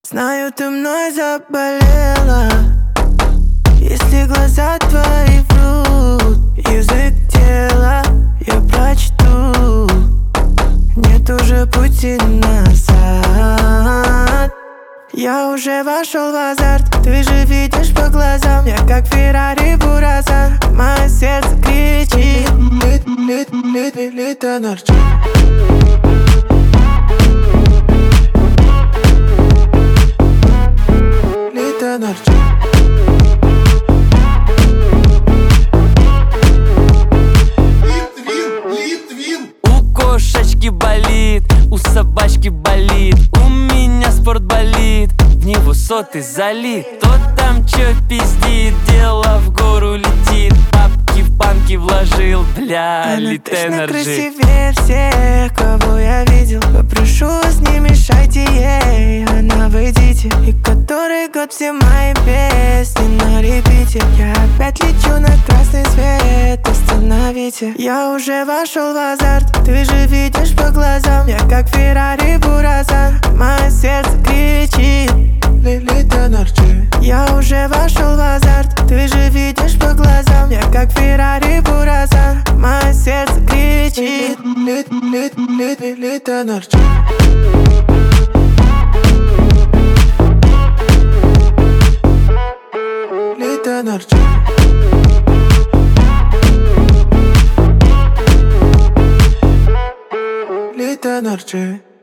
Знаю, ты мной заболела. Если глаза твои врут, язык тела я прочту. Нет уже пути назад. Я уже вошел в азарт. Ты же видишь по глазам, я как Феррари Бурасан. Мое сердце кричит: лит энерджи. У кошечки болит, у собачки болит, у меня спорт болит, в него соты залит. Тот там чё пиздит, дело в гору летит, бабки в банки вложил, бля, лит Она точно энерджи. красивее всех, кого я видел. Попрошу вас, не мешайте ей, она в эдите. И который год все мои песни на репите. Я опять лечу на красный свет, остановите. Я уже вошел в азарт. Ты же видишь по глазам, я как Феррари Бурасан. Мое сердце кричит: лит энерджи. Я уже вошел в азарт. Ты же видишь по глазам, я как Феррари Бурасан. Мое сердце кричит: лит энерджи. Лит энерджи. Лит энерджи.